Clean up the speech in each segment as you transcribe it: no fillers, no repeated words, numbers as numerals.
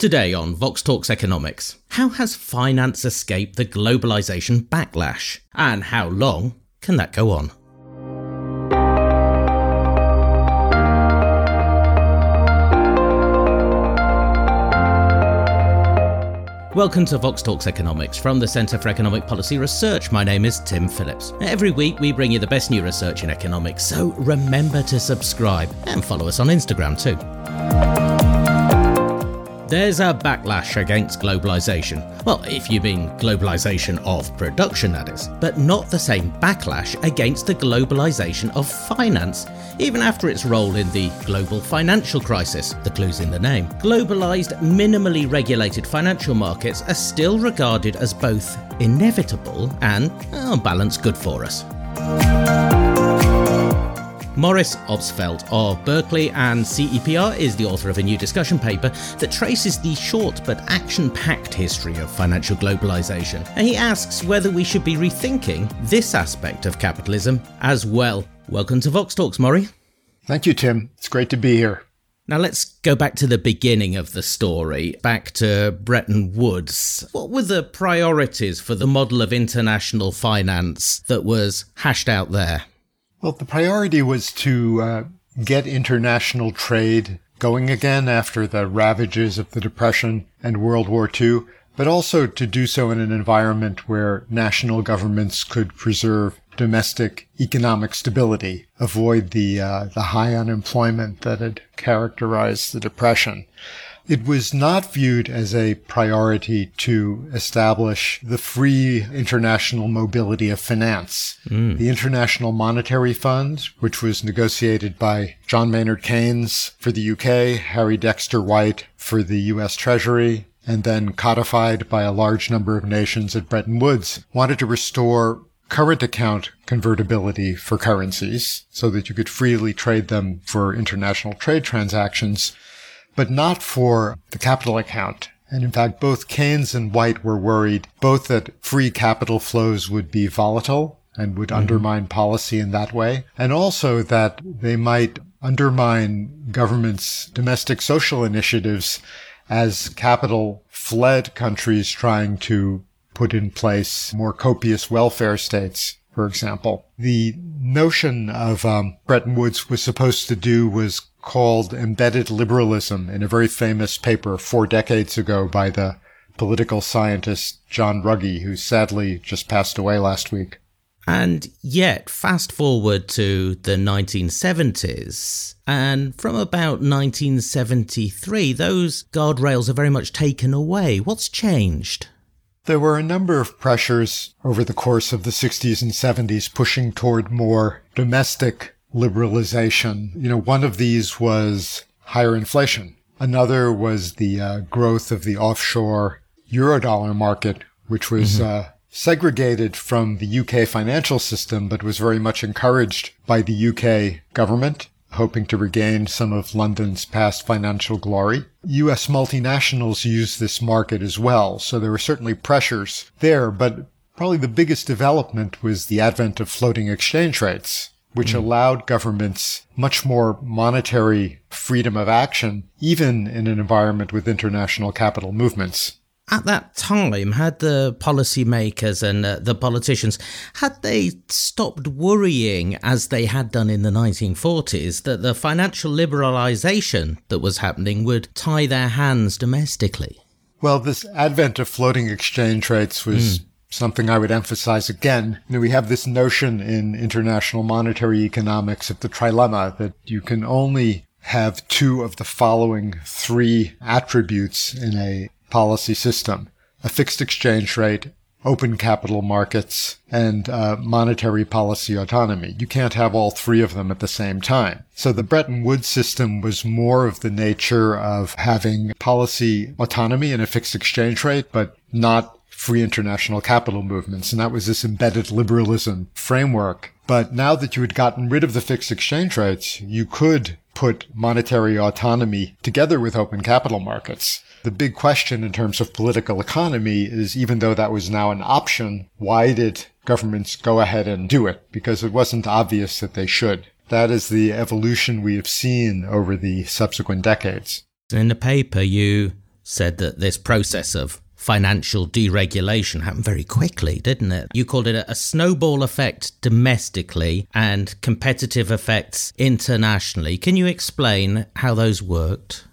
Today on Vox Talks Economics, how has finance escaped the globalisation backlash? And how long can that go on? Welcome to Vox Talks Economics from the Centre for Economic Policy Research. My name is Tim Phillips. Every week we bring you the best new research in economics, so remember to subscribe and follow us on Instagram too. There's a backlash against globalisation. Well, if you mean globalisation of production, that is. But not the same backlash against the globalisation of finance, even after its role in the global financial crisis. The clue's in the name. Globalised, minimally regulated financial markets are still regarded as both inevitable and, on balance, good for us. Morris Obstfeld of Berkeley and CEPR is the author of a new discussion paper that traces the short but action-packed history of financial globalisation. And he asks whether we should be rethinking this aspect of capitalism as well. Welcome to Vox Talks, Maury. Thank you, Tim. It's great to be here. Now let's go back to the beginning of the story, back to Bretton Woods. What were the priorities for the model of international finance that was hashed out there? Well, the priority was to get international trade going again after the ravages of the Depression and World War II, but also to do so in an environment where national governments could preserve domestic economic stability, avoid the high unemployment that had characterized the Depression. It was not viewed as a priority to establish the free international mobility of finance. The International Monetary Fund, which was negotiated by John Maynard Keynes for the UK, Harry Dexter White for the US Treasury, and then codified by a large number of nations at Bretton Woods, wanted to restore current account convertibility for currencies so that you could freely trade them for international trade transactions, but not for the capital account. And in fact, both Keynes and White were worried both that free capital flows would be volatile and would undermine policy in that way, and also that they might undermine governments' domestic social initiatives as capital fled countries trying to put in place more copious welfare states, for example. The notion of Bretton Woods was supposed to do was called embedded liberalism in a very famous paper 4 decades ago by the political scientist John Ruggie, who sadly just passed away last week. And yet, fast forward to the 1970s, and from about 1973, those guardrails are very much taken away. What's changed? There were a number of pressures over the course of the 60s and 70s pushing toward more domestic liberalization. One of these was higher inflation. Another was the growth of the offshore Eurodollar market, which was segregated from the UK financial system, but was very much encouraged by the UK government, hoping to regain some of London's past financial glory. US multinationals used this market as well, so there were certainly pressures there, but probably the biggest development was the advent of floating exchange rates, which allowed governments much more monetary freedom of action, even in an environment with international capital movements. At that time, had the policymakers and the politicians, had they stopped worrying, as they had done in the 1940s, that the financial liberalisation that was happening would tie their hands domestically? Well, this advent of floating exchange rates was something I would emphasize again. We have this notion in international monetary economics of the trilemma that you can only have 2 of the following 3 attributes in a policy system: a fixed exchange rate, open capital markets, and monetary policy autonomy. You can't have all 3 of them at the same time. So the Bretton Woods system was more of the nature of having policy autonomy and a fixed exchange rate, but not free international capital movements, and that was this embedded liberalism framework. But now that you had gotten rid of the fixed exchange rates, you could put monetary autonomy together with open capital markets. The big question in terms of political economy is, even though that was now an option, why did governments go ahead and do it? Because it wasn't obvious that they should. That is the evolution we have seen over the subsequent decades. In the paper, you said that this process of financial deregulation happened very quickly, didn't it? You called it a snowball effect domestically and competitive effects internationally. Can you explain how those worked?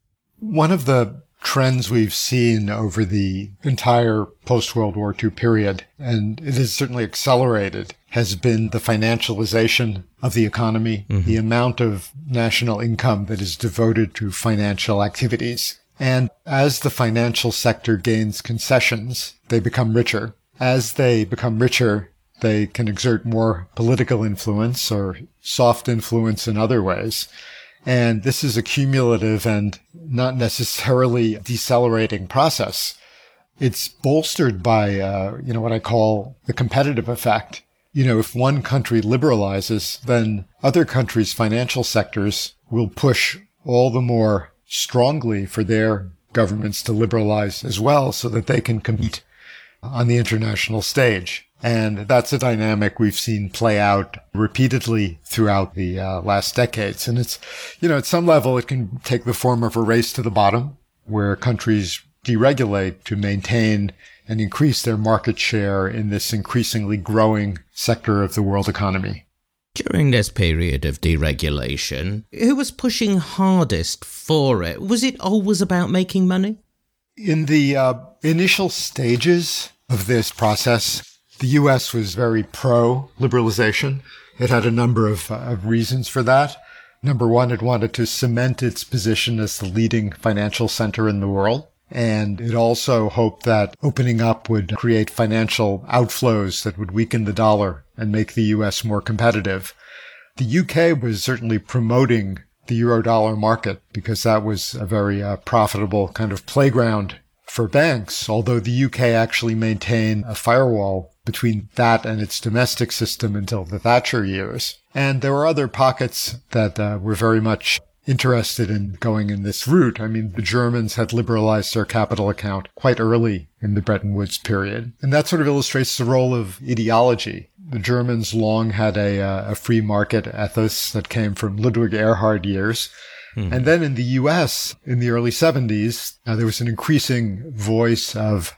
One of the trends we've seen over the entire post-World War II period, and it has certainly accelerated, has been the financialization of the economy, the amount of national income that is devoted to financial activities. And as the financial sector gains concessions, they become richer. As they become richer, they can exert more political influence or soft influence in other ways. And this is a cumulative and not necessarily decelerating process. It's bolstered by, what I call the competitive effect. If one country liberalizes, then other countries' financial sectors will push all the more strongly for their governments to liberalize as well so that they can compete on the international stage. And that's a dynamic we've seen play out repeatedly throughout the last decades. And it's, at some level, it can take the form of a race to the bottom where countries deregulate to maintain and increase their market share in this increasingly growing sector of the world economy. During this period of deregulation, who was pushing hardest for it? Was it always about making money? In the initial stages of this process, the U.S. was very pro-liberalization. It had a number of reasons for that. Number one, it wanted to cement its position as the leading financial center in the world. And it also hoped that opening up would create financial outflows that would weaken the dollar and make the U.S. more competitive. The UK was certainly promoting the Eurodollar market because that was a very profitable kind of playground for banks, although the UK actually maintained a firewall between that and its domestic system until the Thatcher years. And there were other pockets that were very much interested in going in this route. I mean, the Germans had liberalized their capital account quite early in the Bretton Woods period. And that sort of illustrates the role of ideology. The Germans long had a free market ethos that came from Ludwig Erhard years. And then in the U.S., in the early 70s, there was an increasing voice of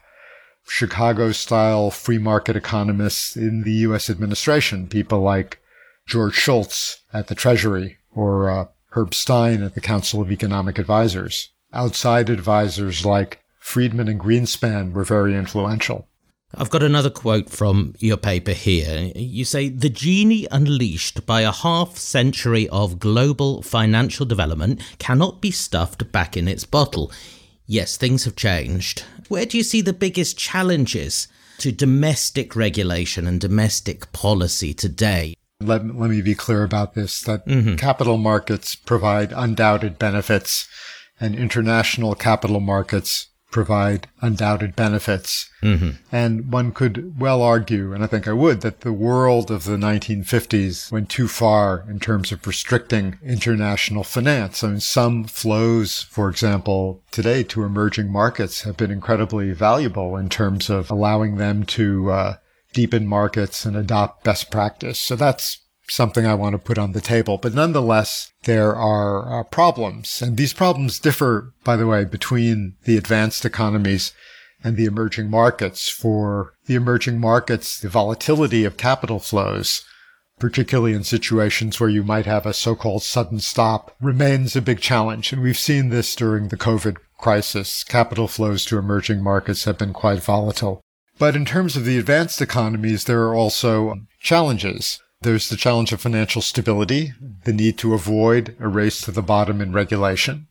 Chicago-style free market economists in the U.S. administration, people like George Shultz at the Treasury or Herb Stein at the Council of Economic Advisors. Outside advisors like Friedman and Greenspan were very influential. I've got another quote from your paper here. You say, "The genie unleashed by a half-century of global financial development cannot be stuffed back in its bottle." Yes, things have changed. Where do you see the biggest challenges to domestic regulation and domestic policy today? Let me be clear about this, that capital markets provide undoubted benefits and international capital markets provide undoubted benefits. And one could well argue, and I think I would, that the world of the 1950s went too far in terms of restricting international finance. I mean, some flows, for example, today to emerging markets have been incredibly valuable in terms of allowing them to deepen markets and adopt best practice. So that's something I want to put on the table. But nonetheless, there are problems. And these problems differ, by the way, between the advanced economies and the emerging markets. For the emerging markets, the volatility of capital flows, particularly in situations where you might have a so-called sudden stop, remains a big challenge. And we've seen this during the COVID crisis. Capital flows to emerging markets have been quite volatile. But in terms of the advanced economies, there are also challenges. There's the challenge of financial stability, the need to avoid a race to the bottom in regulation.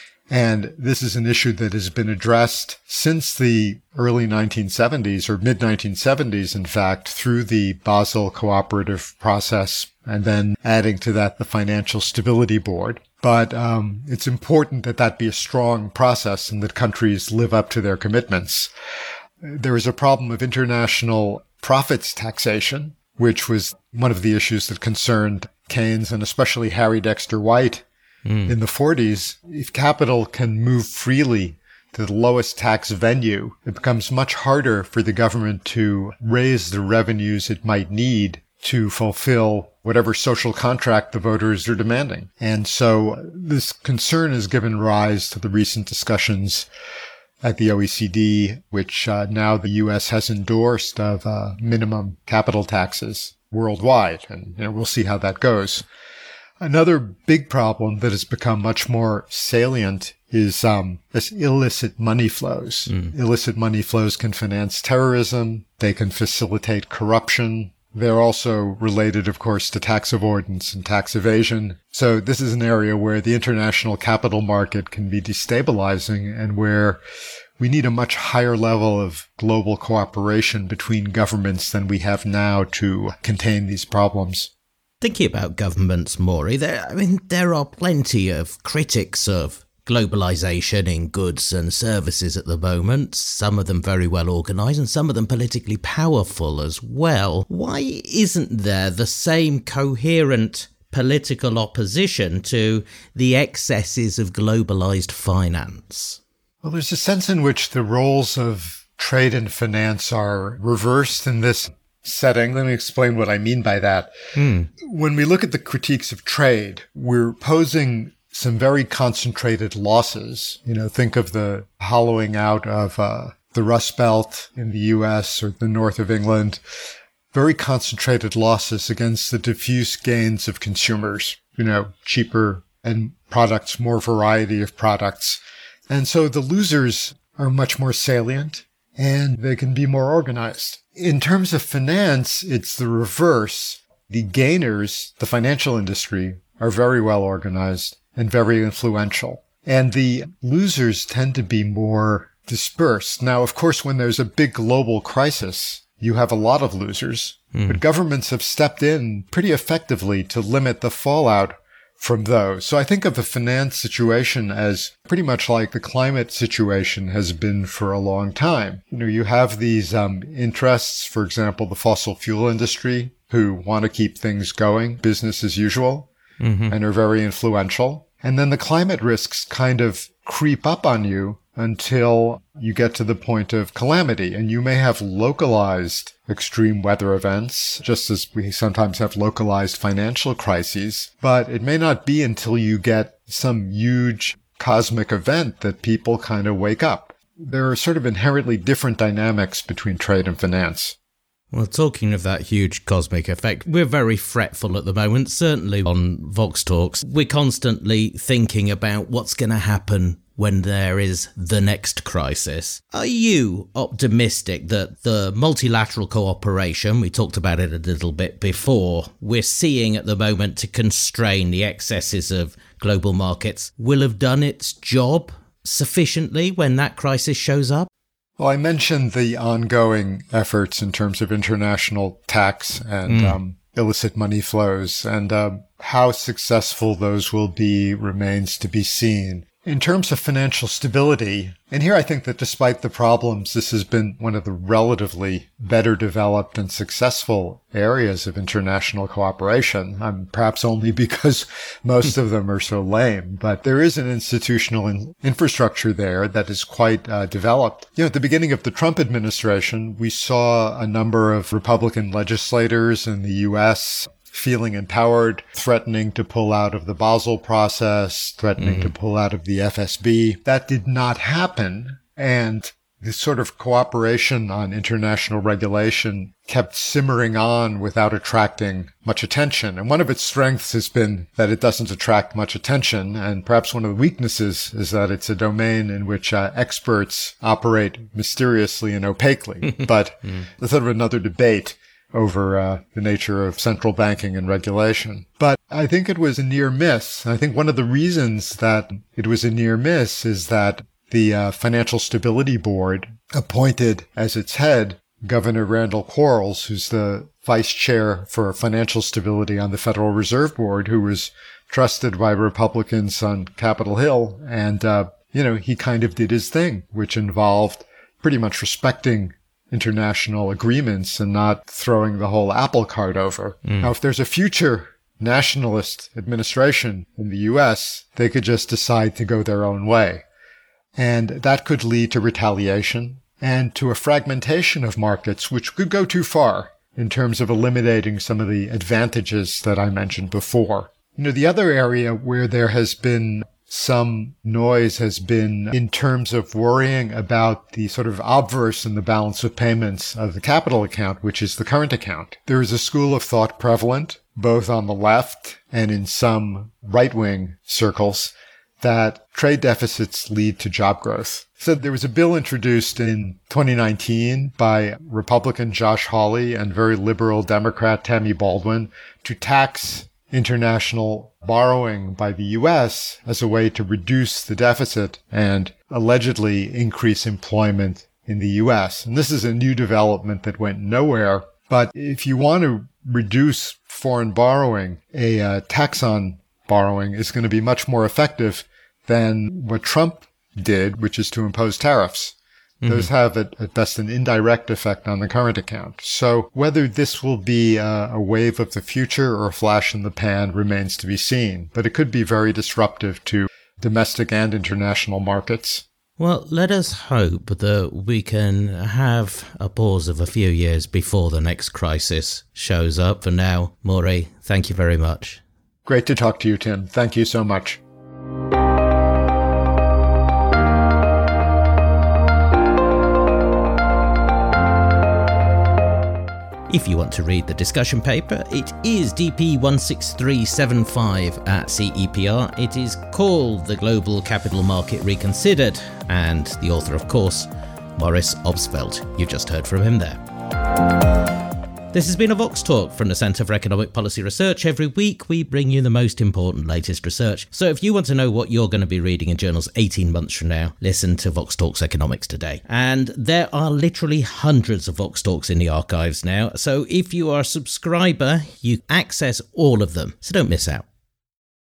And this is an issue that has been addressed since the early 1970s, or mid-1970s, in fact, through the Basel cooperative process, and then adding to that the Financial Stability Board. But it's important that that be a strong process and that countries live up to their commitments. There is a problem of international profits taxation, which was one of the issues that concerned Keynes and especially Harry Dexter White in the 40s. If capital can move freely to the lowest tax venue, it becomes much harder for the government to raise the revenues it might need to fulfill whatever social contract the voters are demanding. And so this concern has given rise to the recent discussions at the OECD, which now the U.S. has endorsed of minimum capital taxes worldwide. And we'll see how that goes. Another big problem that has become much more salient is this illicit money flows. Illicit money flows can finance terrorism. They can facilitate corruption. They're also related, of course, to tax avoidance and tax evasion. So this is an area where the international capital market can be destabilizing and where we need a much higher level of global cooperation between governments than we have now to contain these problems. Thinking about governments, Maury, there are plenty of critics of globalization in goods and services at the moment, some of them very well organised and some of them politically powerful as well. Why isn't there the same coherent political opposition to the excesses of globalised finance? Well, there's a sense in which the roles of trade and finance are reversed in this setting. Let me explain what I mean by that. When we look at the critiques of trade, we're posing some very concentrated losses. Think of the hollowing out of the Rust Belt in the U.S. or the north of England. Very concentrated losses against the diffuse gains of consumers, cheaper and products, more variety of products. And so the losers are much more salient and they can be more organized. In terms of finance, it's the reverse. The gainers, the financial industry, are very well organized and very influential. And the losers tend to be more dispersed. Now, of course, when there's a big global crisis, you have a lot of losers, but governments have stepped in pretty effectively to limit the fallout from those. So I think of the finance situation as pretty much like the climate situation has been for a long time. You have these interests, for example, the fossil fuel industry, who want to keep things going, business as usual, and are very influential. And then the climate risks kind of creep up on you until you get to the point of calamity. And you may have localized extreme weather events, just as we sometimes have localized financial crises. But it may not be until you get some huge cosmic event that people kind of wake up. There are sort of inherently different dynamics between trade and finance. Well, talking of that huge cosmic effect, we're very fretful at the moment, certainly on Vox Talks. We're constantly thinking about what's going to happen when there is the next crisis. Are you optimistic that the multilateral cooperation, we talked about it a little bit before, we're seeing at the moment to constrain the excesses of global markets, will have done its job sufficiently when that crisis shows up? Well, I mentioned the ongoing efforts in terms of international tax and illicit money flows, and how successful those will be remains to be seen. In terms of financial stability, and here I think that despite the problems, this has been one of the relatively better developed and successful areas of international cooperation, perhaps only because most of them are so lame. But there is an institutional infrastructure there that is quite developed. At the beginning of the Trump administration, we saw a number of Republican legislators in the U.S. feeling empowered, threatening to pull out of the Basel process, threatening to pull out of the FSB. That did not happen. And this sort of cooperation on international regulation kept simmering on without attracting much attention. And one of its strengths has been that it doesn't attract much attention. And perhaps one of the weaknesses is that it's a domain in which experts operate mysteriously and opaquely. But that's sort of another debate over the nature of central banking and regulation. But I think it was a near miss. I think one of the reasons that it was a near miss is that the Financial Stability Board appointed as its head Governor Randall Quarles, who's the vice chair for financial stability on the Federal Reserve Board, who was trusted by Republicans on Capitol Hill. And, he kind of did his thing, which involved pretty much respecting international agreements and not throwing the whole apple cart over. Now, if there's a future nationalist administration in the U.S., they could just decide to go their own way. And that could lead to retaliation and to a fragmentation of markets, which could go too far. in terms of eliminating some of the advantages that I mentioned before. The other area where there has been some noise has been in terms of worrying about the sort of obverse in the balance of payments of the capital account, which is the current account. There is a school of thought prevalent, both on the left and in some right-wing circles, that trade deficits lead to job growth. So there was a bill introduced in 2019 by Republican Josh Hawley and very liberal Democrat Tammy Baldwin to tax international borrowing by the U.S. as a way to reduce the deficit and allegedly increase employment in the U.S. And this is a new development that went nowhere. But if you want to reduce foreign borrowing, a tax on borrowing is going to be much more effective than what Trump did, which is to impose tariffs. Those have at best an indirect effect on the current account. So whether this will be a wave of the future or a flash in the pan remains to be seen. But it could be very disruptive to domestic and international markets. Well, let us hope that we can have a pause of a few years before the next crisis shows up. For now, Maury, thank you very much. Great to talk to you, Tim. Thank you so much. If you want to read the discussion paper, it is DP 16375 at CEPR. It is called The Global Capital Market Reconsidered, and the author, of course, Morris Obstfeld. You just heard from him there. This has been a Vox Talk from the Centre for Economic Policy Research. Every week we bring you the most important latest research. So if you want to know what you're going to be reading in journals 18 months from now, listen to Vox Talks Economics Today. And there are literally hundreds of Vox Talks in the archives now. So if you are a subscriber, you access all of them. So don't miss out.